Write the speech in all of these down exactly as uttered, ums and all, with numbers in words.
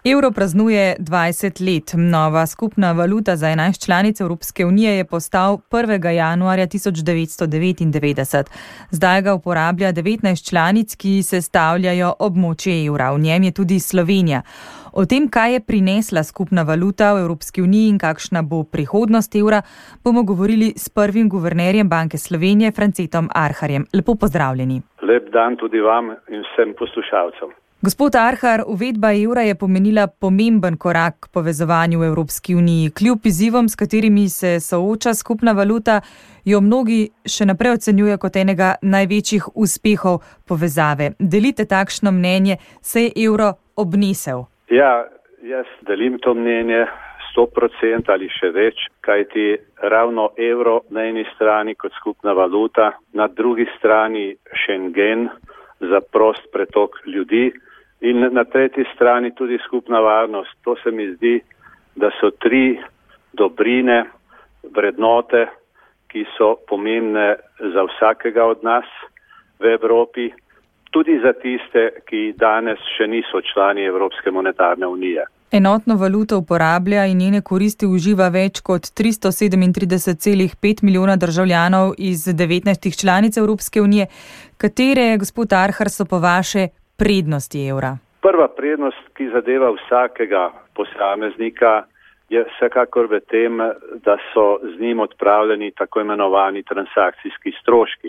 Evro praznuje dvajset let. Nova skupna valuta za enajst članic Evropske unije je postal prvega januarja tisoč devetsto devetindevetdeset. Zdaj ga uporablja devetnajst članic, ki sestavljajo območje evra. V njem je tudi Slovenija. O tem, kaj je prinesla skupna valuta v Evropski uniji in kakšna bo prihodnost evra, bomo govorili s prvim guvernerjem Banke Slovenije, Francetom Arharjem. Lepo pozdravljeni. Lep dan tudi vam in vsem poslušalcem. Gospod Arhar, uvedba evra je pomenila pomemben korak k povezovanju v Evropski uniji. Kljub izzivom, s katerimi se sooča skupna valuta, jo mnogi še naprej ocenjujejo kot enega največjih uspehov povezave. Delite takšno mnenje, se je evro obnesel? Ja, jaz delim to mnenje sto procentov ali še več, kajti ravno evro na eni strani kot skupna valuta, na drugi strani Schengen za prost pretok ljudi in na tretji strani tudi skupna varnost. To se mi zdi, da so tri dobrine, vrednote, ki so pomembne za vsakega od nas v Evropi, tudi za tiste, ki danes še niso člani Evropske monetarne unije. Enotno valuto uporablja in njene koristi uživa več kot tristo sedemintrideset celih pet milijona državljanov iz devetnajstih članic Evropske unije. Katere, gospod Arhar, so po vaše prednosti evra? Prva prednost, ki zadeva vsakega posameznika, je vsekakor v tem, da so z njim odpravljeni tako imenovani transakcijski stroški.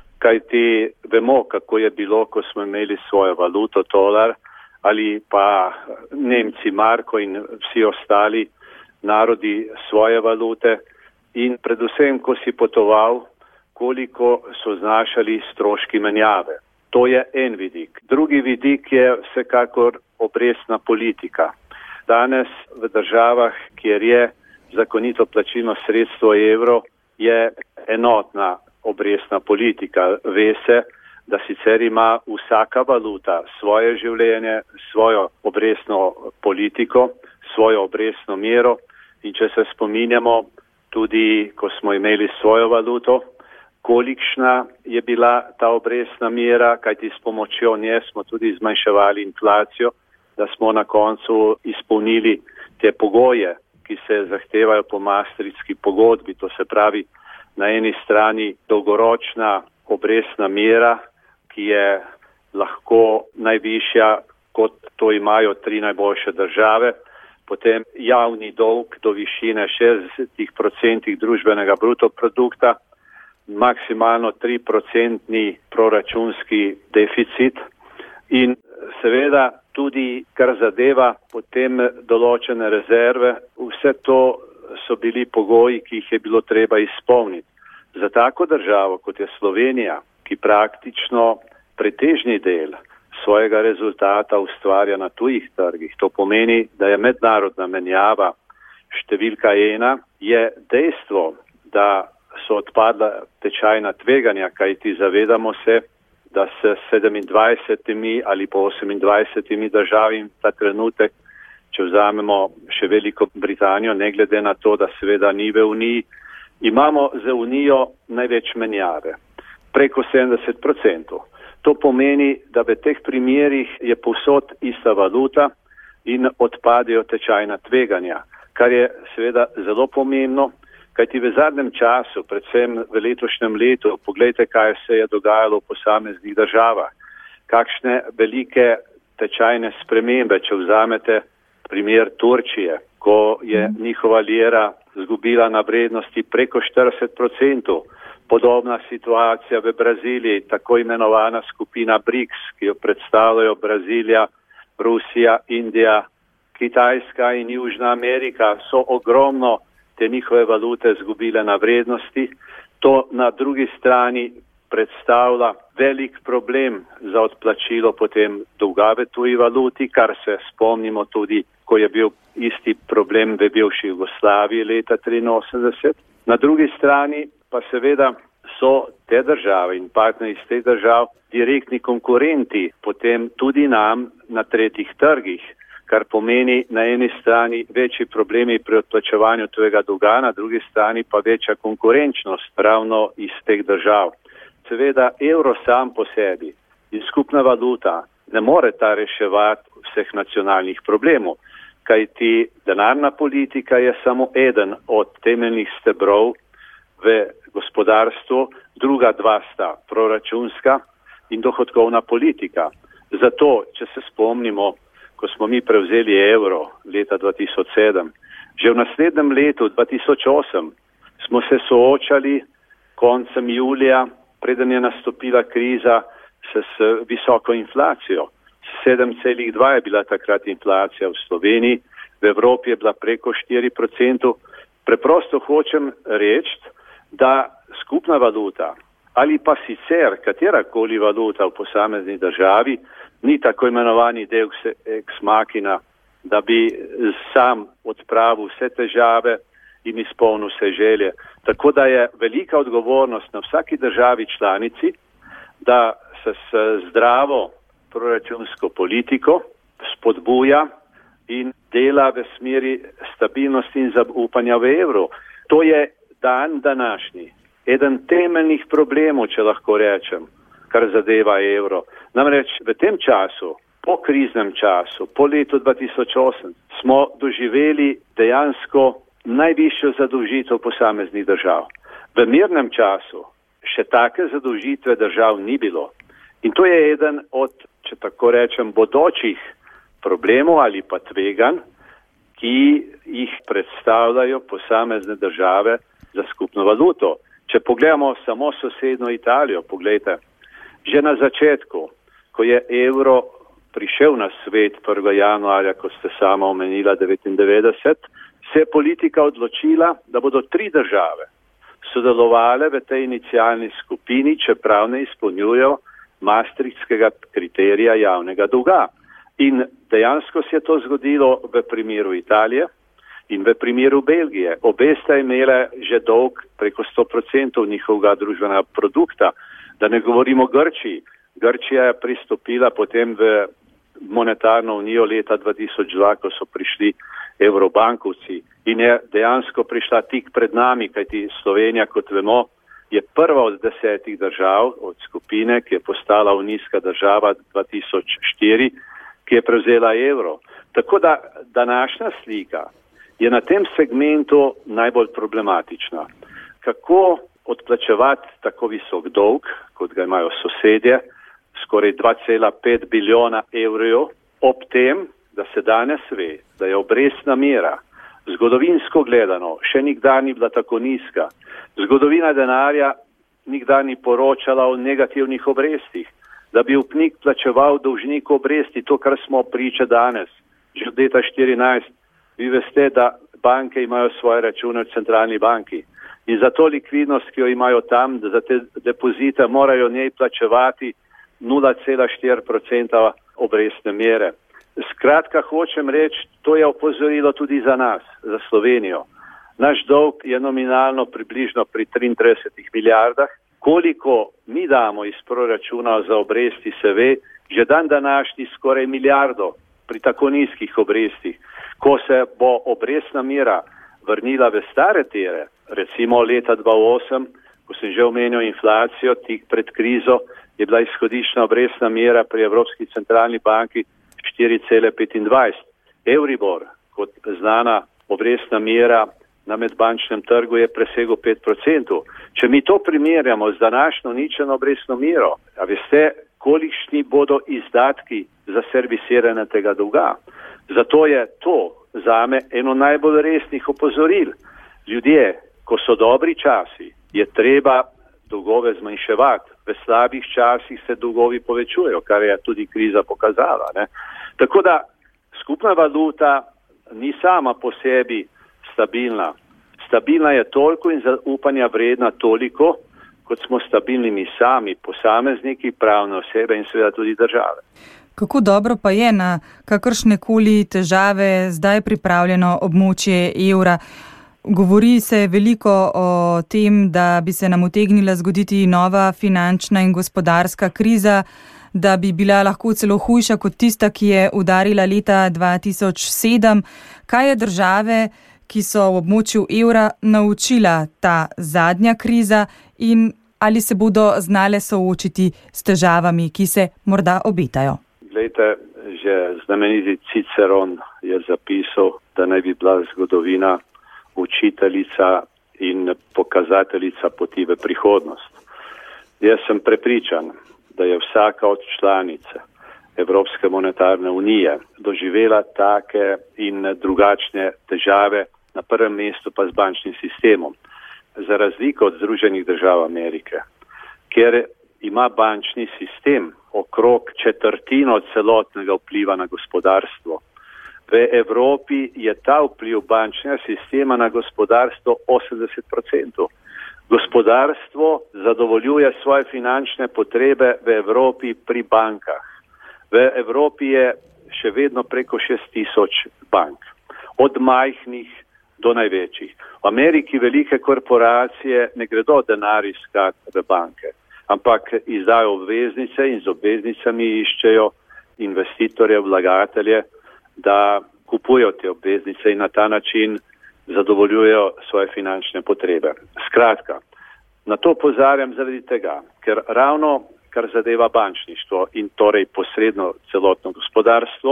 Kajti vemo, kako je bilo, ko smo imeli svojo valuto, tolar, ali pa Nemci marko in vsi ostali narodi svoje valute. In predvsem, ko si potoval, koliko so znašali stroški menjave. To je en vidik. Drugi vidik je vsekakor obrestna politika. Danes v državah, kjer je zakonito plačilno sredstvo evro, je enotna obrestna politika. Ve se, da sicer ima vsaka valuta svoje življenje, svojo obrestno politiko, svojo obrestno mero. In če se spominjamo, tudi ko smo imeli svojo valuto, kolikšna je bila ta obrestna mera, kajti s pomočjo nje smo tudi zmanjševali inflacijo, da smo na koncu izpolnili te pogoje, ki se zahtevajo po Maastrichtski pogodbi. To se pravi, na eni strani dolgoročna obrestna mera, ki je lahko najvišja, kot to imajo tri najboljše države, potem javni dolg do višine šestdeset odstotkov družbenega bruto produkta, maksimalno tri procentni proračunski deficit in seveda tudi, kar zadeva potem določene rezerve, vse to so bili pogoji, ki jih je bilo treba izpolniti. Za tako državo, kot je Slovenija, ki praktično pretežni del svojega rezultata ustvarja na tujih trgih, to pomeni, da je mednarodna menjava številka ena, je dejstvo, da so odpadla tečajna tveganja, kajti zavedamo se, da se sedemindvajsetimi ali pa osemindvajsetimi državami ta trenutek, če vzamemo še Veliko Britanijo, ne glede na to, da seveda ni v Uniji, imamo za Unijo največ menjave, preko sedemdeset procentov. To pomeni, da v teh primerih je povsod ista valuta in odpadejo tečajna tveganja, kar je seveda zelo pomembno, kajti v zadnjem času, predvsem v letošnjem letu, poglejte, kaj se je dogajalo v posameznih državah, kakšne velike tečajne spremembe, če vzamete primer Turčije, ko je njihova lira zgubila na vrednosti preko štirideset procentov. Podobna situacija v Braziliji, tako imenovana skupina BRICS, ki jo predstavljajo Brazilija, Rusija, Indija, Kitajska in Južna Amerika, so ogromno te njihove valute zgubile na vrednosti. To na drugi strani predstavlja velik problem za odplačilo potem dolga v tuji valuti, kar se spomnimo tudi, ko je bil isti problem v bivši Jugoslaviji leta triinosemdeset. Na drugi strani pa seveda so te države in partnerji iz teh držav direktni konkurenti potem tudi nam na tretjih trgih, kar pomeni na eni strani večji problemi pri odplačevanju tujega dolga, na drugi strani pa večja konkurenčnost ravno iz teh držav. Seveda evro sam po sebi in skupna valuta ne more ta reševati vseh nacionalnih problemov, kajti denarna politika je samo eden od temeljnih stebrov v gospodarstvu, druga dva sta proračunska in dohodkovna politika. Zato, če se spomnimo, ko smo mi prevzeli evro leta dva tisoč sedem, že v naslednjem letu dva tisoč osem smo se soočali koncem julija, preden je nastopila kriza, s, s visoko inflacijo. sedem celih dva je bila takrat inflacija v Sloveniji, v Evropi je bila preko štiri procente. Preprosto hočem reči, da skupna valuta ali pa sicer katerakoli valuta v posamezni državi ni tako imenovani deus ex machina, da bi sam odpravil vse težave in izpolnil vse želje. Tako da je velika odgovornost na vsaki državi članici, da se s zdravo proračunsko politiko spodbuja in dela v smeri stabilnosti in zaupanja v evro. To je dan današnji, eden temeljnih problemov, če lahko rečem, kar zadeva evro. Namreč v tem času, po kriznem času, po letu dva tisoč osem, smo doživeli dejansko najvišjo zadolžitev posameznih držav. V mirnem času še take zadolžitve držav ni bilo. In to je eden od, če tako rečem, bodočih problemov ali pa tveganj, ki jih predstavljajo posamezne države za skupno valuto. Če pogledamo samo sosedno Italijo, pogledajte, že na začetku, ko je evro prišel na svet prvega januarja, ko ste sama omenila devetindevetdeset, se je politika odločila, da bodo tri države sodelovale v tej inicialni skupini, čeprav ne izpolnjujejo maastrichtskega kriterija javnega dolga. In dejansko se je to zgodilo v primeru Italije in v primeru Belgije. Obe sta imele že dolg preko sto procentov njihovega družbenega produkta. Da ne govorimo o Grčiji. Grčija je pristopila potem v monetarno unijo leta dva tisoč dva, ko so prišli evrobankovci in je dejansko prišla tik pred nami, kajti Slovenija, kot vemo, je prva od desetih držav od skupine, ki je postala unijska država dva tisoč štiri, ki je prevzela evro. Tako da današnja slika je na tem segmentu najbolj problematična. Kako odplačevati tako visok dolg, kot ga imajo sosedje, skoraj dva cela pet bilijona evrov, ob tem, da se danes ve, da je obrestna mera zgodovinsko gledano še nikdar ni bila tako nizka. Zgodovina denarja nikdar ni poročala o negativnih obrestih, da bi upnik plačeval dolžniku obresti, to, kar smo priča danes, že od leta štirinajst. Vi veste, da banke imajo svoje račune v centralni banki in za to likvidnost, ki jo imajo tam, za te depozite morajo njej plačevati nula cela štiri procenta obrestne mere. Skratka, hočem reči, to je opozorilo tudi za nas, za Slovenijo. Naš dolg je nominalno približno pri triintridesetih milijardah. Koliko mi damo iz proračuna za obresti, se ve, že dan današnji skoraj milijardo pri tako nizkih obrestih. Ko se bo obrestna mera vrnila v stare tere, recimo leta dva tisoč osem, ko sem že omenil inflacijo, tik pred krizo, je bila izhodiščna obrestna mera pri Evropski centralni banki štiri cela petindvajset. Euribor, kot znana obrestna mera na medbančnem trgu, je presegel pet procentov. Če mi to primerjamo z današnjo ničelno obrestno mero, a veste, kolikšni bodo izdatki za servisiranje tega dolga. Zato je to zame eno najbolj resnih opozoril. Ljudje, ko so dobri časi, je treba dolgove zmanjševati. V slabih časih se dolgovi povečujejo, kar je tudi kriza pokazala. Ne? Tako da skupna valuta ni sama po sebi stabilna. Stabilna je toliko in zaupanja vredna toliko, kot smo stabilni mi sami, posamezniki, pravne osebe in seveda tudi države. Kako dobro pa je na kakršnekoli težave zdaj pripravljeno območje evra? Govori se veliko o tem, da bi se nam utegnila zgoditi nova finančna in gospodarska kriza, da bi bila lahko celo hujša kot tista, ki je udarila leta dva tisoč sedem. Kaj je države, ki so v območju evra, naučila ta zadnja kriza in ali se bodo znale soočiti s težavami, ki se morda obetajo? Glejte, že znameniti Ciceron je zapisal, da naj bi bila zgodovina učiteljica in pokazateljica poti v prihodnost. Jaz sem prepričan, da je vsaka od članice Evropske monetarne unije doživela take in drugačne težave, na prvem mestu pa z bančnim sistemom. Za razliko od Združenih držav Amerike, kjer ima bančni sistem okrog četrtino celotnega vpliva na gospodarstvo. V Evropi je ta vpliv bančnega sistema na gospodarstvo osemdeset procentov. Gospodarstvo zadovoljuje svoje finančne potrebe v Evropi pri bankah. V Evropi je še vedno preko šest tisoč bank, od majhnih do največjih. V Ameriki velike korporacije ne gredo denar iskat v banke, ampak izdajo obveznice in z obveznicami iščejo investitorje, vlagatelje, da kupujo te obveznice in na ta način zadovoljujejo svoje finančne potrebe. Skratka, na to pozarjam zaradi tega, ker ravno kar zadeva bančništvo in torej posredno celotno gospodarstvo,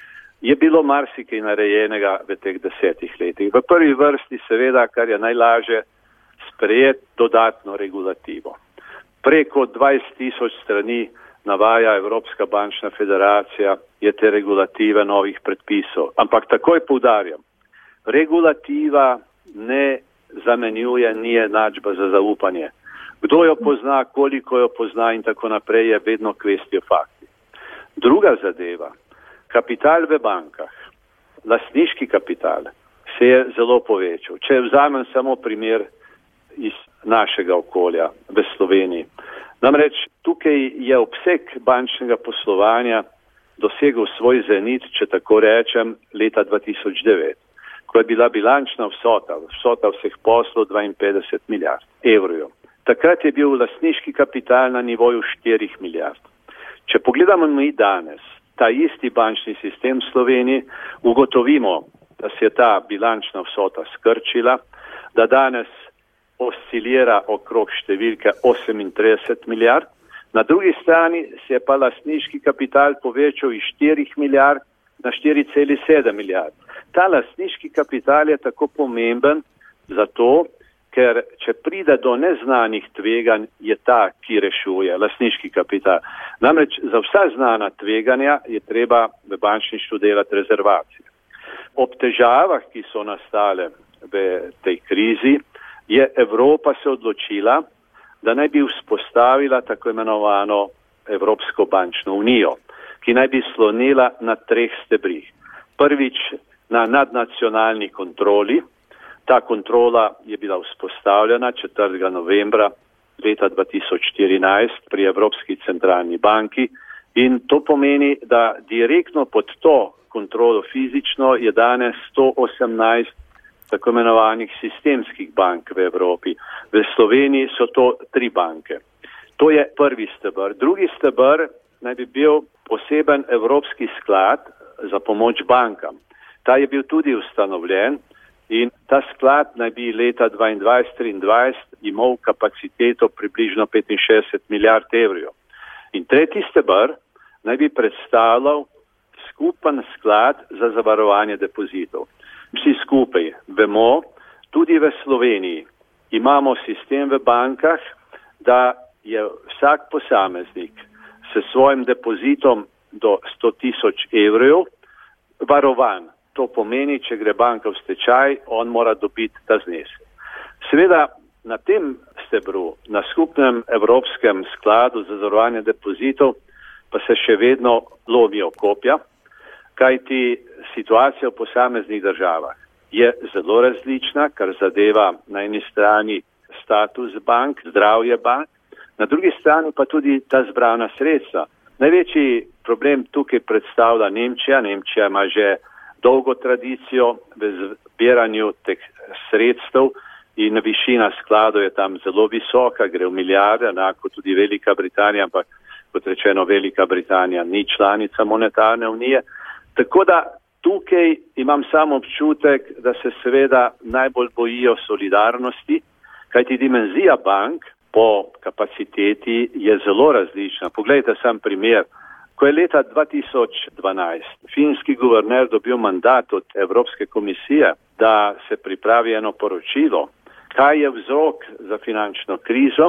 je bilo marsikaj narejenega v teh desetih letih. V prvi vrsti seveda, kar je najlažje, sprejeti dodatno regulativo. Preko dvajset tisoč strani navaja Evropska bančna federacija je te regulative novih predpisov. Ampak takoj poudarjam, regulativa ne zamenjuje, ni enačba za zaupanje. Kdo jo pozna, koliko jo pozna in tako naprej je vedno kvestijo fakti. Druga zadeva, kapital v bankah, lastniški kapital se je zelo povečal. Če vzamem samo primer iz našega okolja v Sloveniji. Namreč tukaj je obseg bančnega poslovanja dosegel svoj zenit, če tako rečem, leta dva tisoč devet, ko je bila bilančna vsota, vsota vseh poslov dvainpetdeset milijard evrov. Takrat je bil lastniški kapital na nivoju štirih milijard. Če pogledamo mi danes ta isti bančni sistem v Sloveniji, ugotovimo, da se je ta bilančna vsota skrčila, da danes oscilira okrog številke osemintrideset milijard, na drugi strani se je pa lastniški kapital povečal iz štirih milijard na štiri cele sedem milijard. Ta lastniški kapital je tako pomemben zato, ker če pride do neznanih tveganj, je ta, ki rešuje lastniški kapital. Namreč za vsa znana tveganja je treba v bančništvu delati rezervacije. Ob težavah, ki so nastale v tej krizi, je Evropa se odločila, da naj bi vzpostavila tako imenovano Evropsko bančno unijo, ki naj bi slonila na treh stebrih. Prvič na nadnacionalni kontroli. Ta kontrola je bila vzpostavljena četrtega novembra leta dva tisoč štirinajst pri Evropski centralni banki in to pomeni, da direktno pod to kontrolo fizično je danes sto osemnajst tako imenovanih sistemskih bank v Evropi. V Sloveniji so to tri banke. To je prvi stebr. Drugi stebr naj bi bil poseben Evropski sklad za pomoč bankam. Ta je bil tudi ustanovljen in ta sklad naj bi leta dvaindvajset triindvajset imel kapaciteto približno petinšestdeset milijard evrov. In tretji stebr naj bi predstavljal skupen sklad za zavarovanje depozitov. Vsi skupaj vemo, tudi v Sloveniji imamo sistem v bankah, da je vsak posameznik s svojim depozitom do sto tisoč evrov varovan. To pomeni, če gre banka v stečaj, on mora dobiti ta znesek. Seveda na tem stebru, na skupnem Evropskem skladu za zavarovanje depozitov, pa se še vedno lomijo kopja, kajti situacija v posameznih državah je zelo različna, kar zadeva na eni strani status bank, zdravje bank, na drugi strani pa tudi ta zbrana sredstva. Največji problem tukaj predstavlja Nemčija. Nemčija ima že dolgo tradicijo v zbiranju teh sredstev in višina skladov je tam zelo visoka, gre v milijarde, enako tudi Velika Britanija, ampak kot rečeno, Velika Britanija ni članica monetarne unije. Tako da tukaj imam samo občutek, da se seveda najbolj bojijo solidarnosti, kajti dimenzija bank po kapaciteti je zelo različna. Poglejte sam primer Ko je leta dva tisoč dvanajst finski guverner dobil mandat od Evropske komisije, da se pripravi eno poročilo, kaj je vzrok za finančno krizo,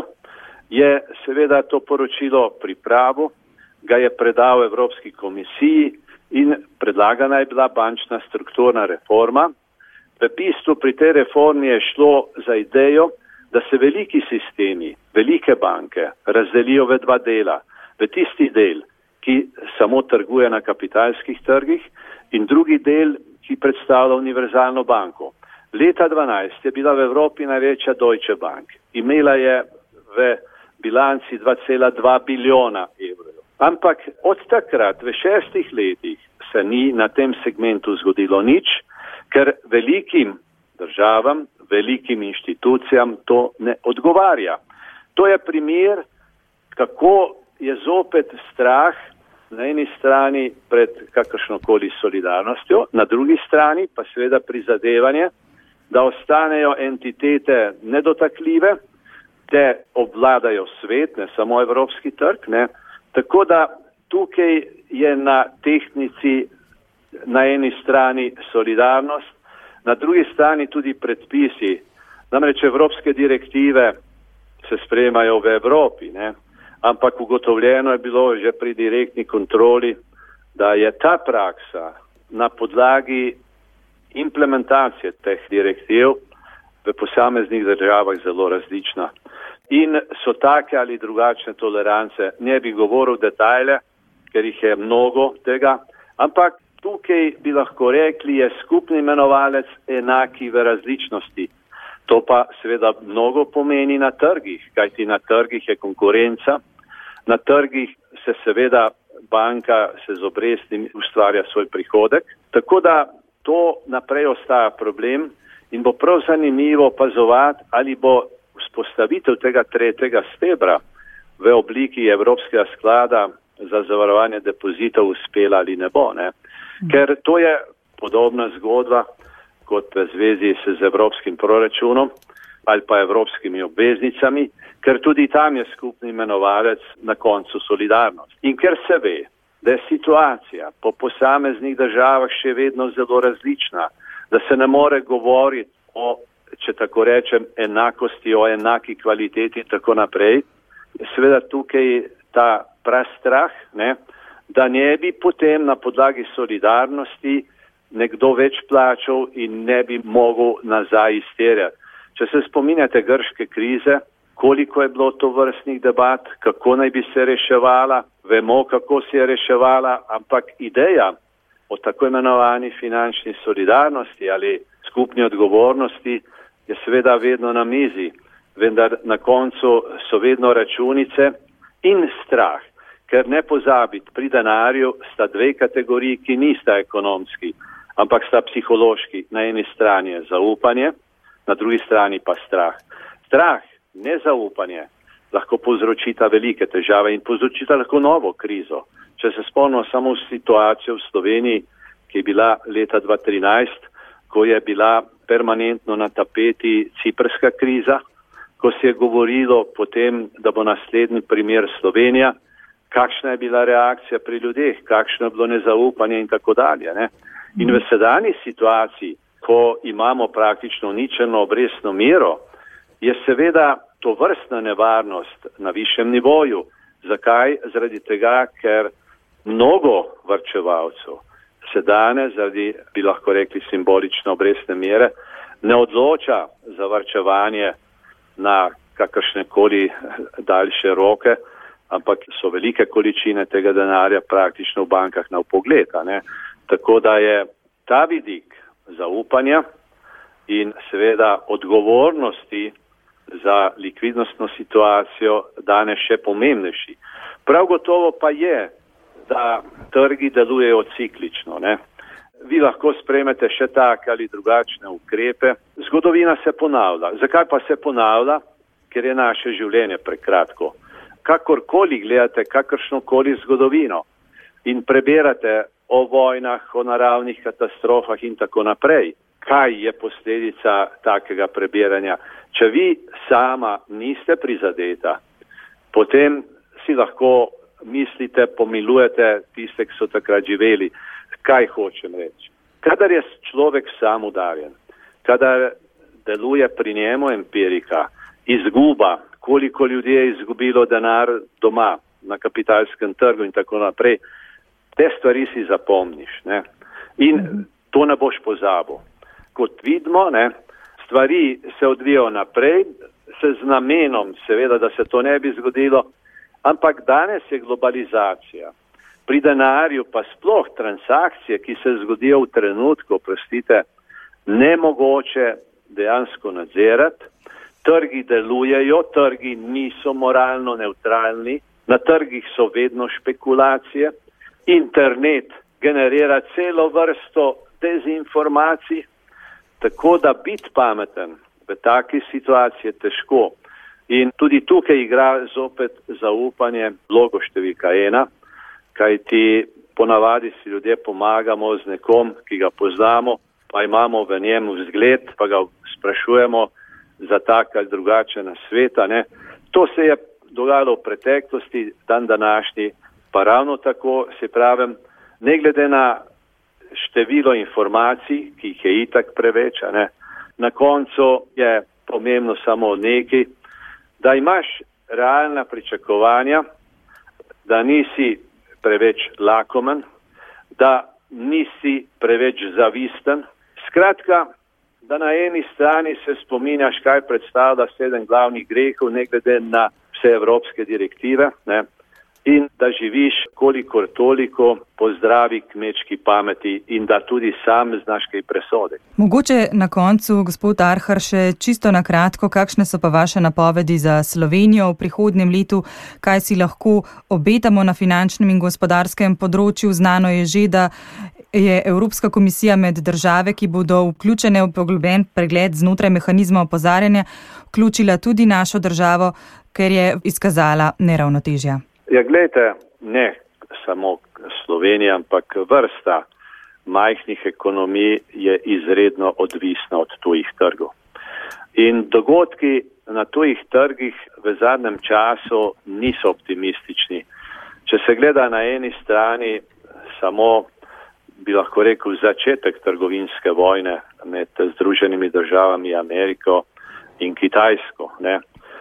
je seveda to poročilo pripravil, ga je predal Evropski komisiji in predlagana je bila bančna strukturna reforma. V bistvu pri tej reformi je šlo za idejo, da se veliki sistemi, velike banke razdelijo v dva dela. V tisti del, ki samo trguje na kapitalskih trgih, in drugi del, ki predstavlja univerzalno banko. Leta dvanajst je bila v Evropi največja Deutsche Bank. Imela je v bilanci dva cela dva bilijona evrov. Ampak od takrat v šestih letih se ni na tem segmentu zgodilo nič, ker velikim državam, velikim inštitucijam to ne odgovarja. To je primer, kako je zopet strah na eni strani pred kakršnokoli solidarnostjo, na drugi strani pa seveda prizadevanje, da ostanejo entitete nedotakljive, te obvladajo svet, ne samo evropski trg, ne. Tako da tukaj je na tehnici na eni strani solidarnost, na drugi strani tudi predpisi. Namreč evropske direktive se sprejemajo v Evropi, ne. Ampak ugotovljeno je bilo že pri direktni kontroli, da je ta praksa na podlagi implementacije teh direktiv v posameznih državah zelo različna. In so take ali drugačne tolerance, ne bi govoril detajle, ker jih je mnogo tega, ampak tukaj bi lahko rekli, je skupni imenovalec enaki v različnosti. To pa seveda mnogo pomeni na trgih, kajti na trgih je konkurenca, na trgih se seveda banka se z obrestmi ustvarja svoj prihodek, tako da to naprej ostaja problem in bo prav zanimivo opazovati, ali bo vzpostavitev tega tretjega stebra v obliki Evropskega sklada za zavarovanje depozitov uspela ali ne bo, ne? Ker to je podobna zgodba kot v zvezi z evropskim proračunom ali pa evropskimi obveznicami, ker tudi tam je skupni imenovalec na koncu solidarnost. In ker se ve, da je situacija po posameznih državah še vedno zelo različna, da se ne more govoriti o, če tako rečem, enakosti, o enaki kvaliteti in tako naprej, je seveda tukaj ta prastrah, ne, da ne bi potem na podlagi solidarnosti nekdo več plačal in ne bi mogel nazaj izterjati. Če se spominjate grške krize, koliko je bilo to vrstnih debat, kako naj bi se reševala, vemo, kako se je reševala, ampak ideja o tako imenovani finančni solidarnosti ali skupni odgovornosti je seveda vedno na mizi, vendar na koncu so vedno računice in strah, ker ne pozabiti, pri denarju sta dve kategoriji, ki nista ekonomski, ampak sta psihološki. Na eni strani je zaupanje, na drugi strani pa strah. Strah, nezaupanje, lahko povzročita velike težave in povzročita lahko novo krizo. Če se spomnimo samo situacijo v Sloveniji, ki je bila leta dva tisoč trinajst, ko je bila permanentno na tapeti ciprska kriza, ko se je govorilo potem, da bo naslednji primer Slovenija, kakšna je bila reakcija pri ljudeh, kakšno je bilo nezaupanje in tako dalje, ne? In v sedanji situaciji, ko imamo praktično ničelno obrestno mero, je seveda to vrstna nevarnost na višjem nivoju. Zakaj? Zaradi tega, ker mnogo varčevalcev se danes, zaradi, bi lahko rekli, simbolične obrestne mere, ne odloča za varčevanje na kakršnekoli daljše roke, ampak so velike količine tega denarja praktično v bankah na vpogled, ne? Tako da je ta vidik zaupanja in seveda odgovornosti za likvidnostno situacijo danes še pomembnejši. Prav gotovo pa je, da trgi delujejo ciklično, ne? Vi lahko sprejmete še tak ali drugačne ukrepe. Zgodovina se ponavlja. Zakaj pa se ponavlja? Ker je naše življenje prekratko. Kakorkoli gledate, kakršnokoli zgodovino in preberate o vojnah, o naravnih katastrofah in tako naprej, kaj je posledica takega prebiranja? Če vi sama niste prizadeta, potem si lahko mislite, pomilujete tiste, ki so takrat živeli. Kaj hočem reči? Kadar je človek sam udarjen, kadar deluje pri njemu empirika, izguba, koliko ljudi je izgubilo denar doma, na kapitalskem trgu in tako naprej, te stvari si zapomniš, ne? In to ne boš pozabil. Kot vidimo, ne, stvari se odvijajo naprej, se z namenom, seveda, da se to ne bi zgodilo, ampak danes je globalizacija. Pri denarju pa sploh transakcije, ki se zgodijo v trenutku, prostite, nemogoče dejansko nadzirati. Trgi delujejo, trgi niso moralno neutralni, na trgih so vedno špekulacije, internet generira celo vrsto dezinformacij, tako da biti pameten v taki situaciji je težko. In tudi tukaj igra zopet zaupanje vlogo številka ena, kajti ponavadi si ljudje pomagamo z nekom, ki ga poznamo, pa imamo v njem vzgled, pa ga sprašujemo za tak ali drugačen nasvet. To se je dogajalo v preteklosti, dan današnji, pa ravno tako, se pravim, ne glede na število informacij, ki jih je itak preveč, ne? Na koncu je pomembno samo nekaj, da imaš realna pričakovanja, da nisi preveč lakomen, da nisi preveč zavisten. Skratka, da na eni strani se spominjaš, kaj predstavlja sedem glavnih grehov, ne glede na vse evropske direktive, ne? In da živiš kolikor toliko po zdravi kmečki pameti in da tudi sam znaš kaj presoditi. Mogoče na koncu, gospod Arhar, še čisto na kratko, kakšne so pa vaše napovedi za Slovenijo v prihodnjem letu, kaj si lahko obetamo na finančnem in gospodarskem področju. Znano je že, da je Evropska komisija med države, ki bodo vključene v poglobljen pregled znotraj mehanizma opozarjanja, vključila tudi našo državo, ker je izkazala neravnotežja. Ja, gledajte, ne samo Slovenija, ampak vrsta majhnih ekonomij je izredno odvisna od tujih trgov. In dogodki na tujih trgih v zadnjem času niso optimistični. Če se gleda na eni strani samo, bi lahko rekel, začetek trgovinske vojne med Združenimi državami Ameriko in Kitajsko, ne,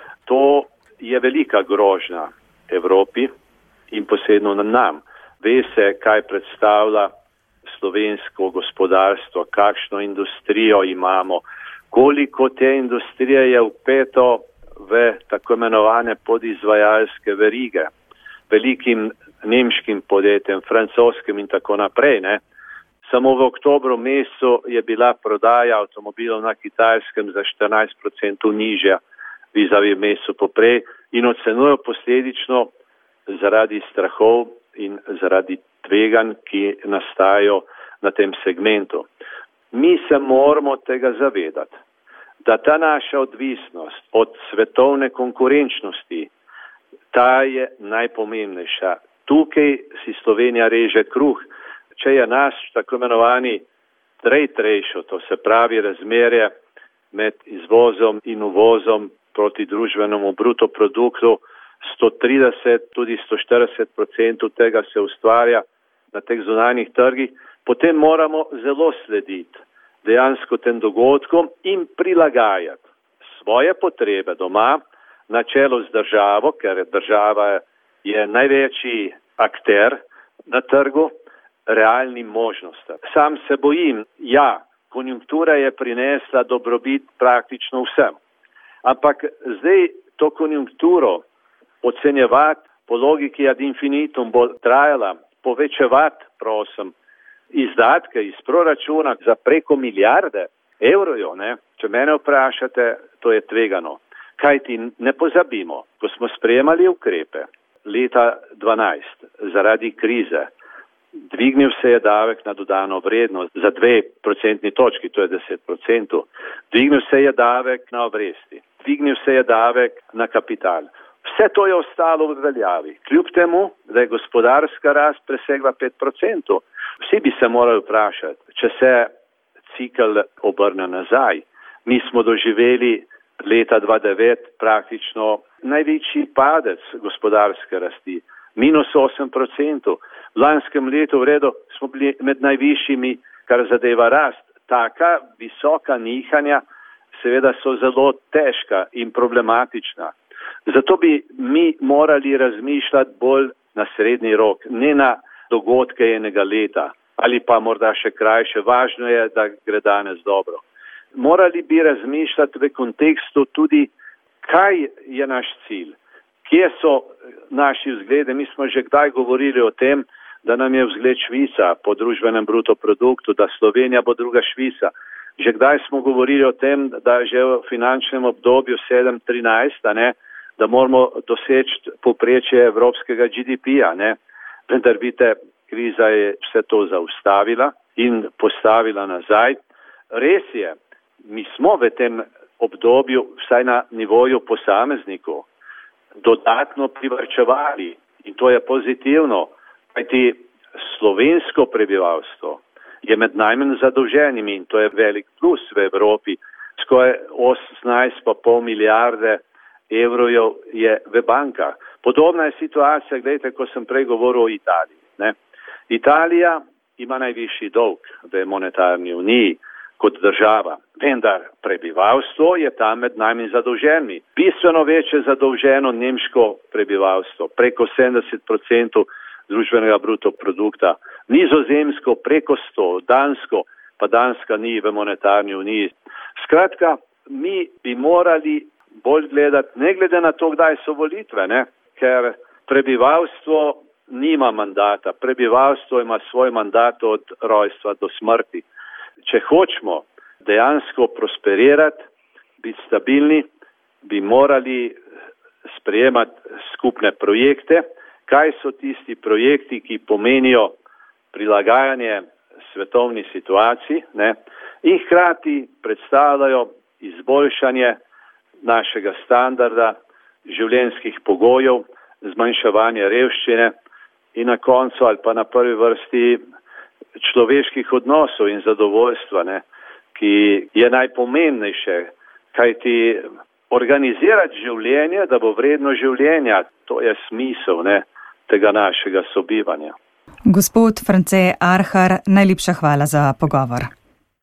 to je velika grožnja Evropi in posebno na nam. Ve se, kaj predstavlja slovensko gospodarstvo, kakšno industrijo imamo, koliko te industrije je vpeto v tako imenovane podizvajalske verige, velikim nemškim podjetjem, francoskim in tako naprej. Ne. Samo v oktobru mesecu je bila prodaja avtomobilov na Kitajskem za štirinajst procentov nižja vizavi mesecu poprej in ocenjujejo posledično zaradi strahov in zaradi tveganj, ki nastajajo na tem segmentu. Mi se moramo tega zavedati, da ta naša odvisnost od svetovne konkurenčnosti, ta je najpomembnejša. Tukaj si Slovenija reže kruh. Če je naš tako imenovani trade ratio, to se pravi razmerje med izvozom in uvozom proti družbenemu bruto produktu, sto trideset, tudi sto štirideset procentov tega se ustvarja na teh zunanjih trgih, potem moramo zelo slediti dejansko tem dogodkom in prilagajati svoje potrebe doma na čelu z državo, ker država je največji akter na trgu, realnim možnostem. Sam se bojim, ja, konjunktura je prinesla dobrobit praktično vsem. Ampak zdaj to konjunkturo ocenjevati po logiki ad infinitum bo trajala, povečevati, prosim, izdatke iz proračuna za preko milijarde evrov, ne? Če mene vprašate, to je tvegano. Kajti ne pozabimo, ko smo sprejemali ukrepe leta dvanajst zaradi krize, dvignil se je davek na dodano vrednost za dve procentni točki, to je deset procentov. Dvignil se je davek na obresti, dvignil se je davek na kapital. Vse to je ostalo v veljavi. Kljub temu, da je gospodarska rast presegla pet procentov. Vsi bi se morali vprašati, če se cikl obrne nazaj. Mi smo doživeli leta dva devet praktično največji padec gospodarske rasti minus osem odstotkov. V lanskem letu v redu smo bili med najvišjimi, kar zadeva rast. Taka visoka nihanja seveda so zelo težka in problematična. Zato bi mi morali razmišljati bolj na srednji rok, ne na dogodke enega leta ali pa morda še krajše. Važno je, da gre danes dobro. Morali bi razmišljati v kontekstu tudi, kaj je naš cilj, kje so naši vzglede. Mi smo že kdaj govorili o tem, da nam je vzgled Švica po družbenem bruto produktu, da Slovenija bo druga Švica. Že kdaj smo govorili o tem, da že v finančnem obdobju sedem trinajst, ne, da moramo doseči povprečje evropskega G D P-ja. Vendar vidite, kriza je vse to zaustavila in postavila nazaj. Res je, mi smo v tem obdobju, vsaj na nivoju posameznikov, dodatno privarčevali in to je pozitivno, kajti slovensko prebivalstvo je med najmanj zadolženimi in to je velik plus v Evropi. Skoraj osemnajst pa pol milijarde evrov je v bankah. Podobna je situacija, gledajte, ko sem prej govoril o Italiji. Ne? Italija ima najvišji dolg v monetarni uniji kot država, vendar prebivalstvo je tam med najmanj zadolženimi. Bistveno večje zadolženo nemško prebivalstvo, preko sedemdeset odstotkov družbenega bruto produkta, Nizozemsko preko sto, Dansko, pa Danska ni v monetarni uniji. Skratka, mi bi morali bolj gledati, ne glede na to, kdaj so volitve, ne? Ker prebivalstvo nima mandata, prebivalstvo ima svoj mandat od rojstva do smrti. Če hočemo dejansko prosperirati, biti stabilni, bi morali sprejemati skupne projekte. Kaj so tisti projekti, ki pomenijo prilagajanje svetovni situaciji, ne? In hkrati predstavljajo izboljšanje našega standarda, življenjskih pogojev, zmanjševanje revščine in na koncu ali pa na prvi vrsti človeških odnosov in zadovoljstva, ne? Ki je najpomembnejše, kajti organizirati življenje, da bo vredno življenja, to je smisel, ne, tega našega sobivanja. Gospod France Arhar, najlepša hvala za pogovor.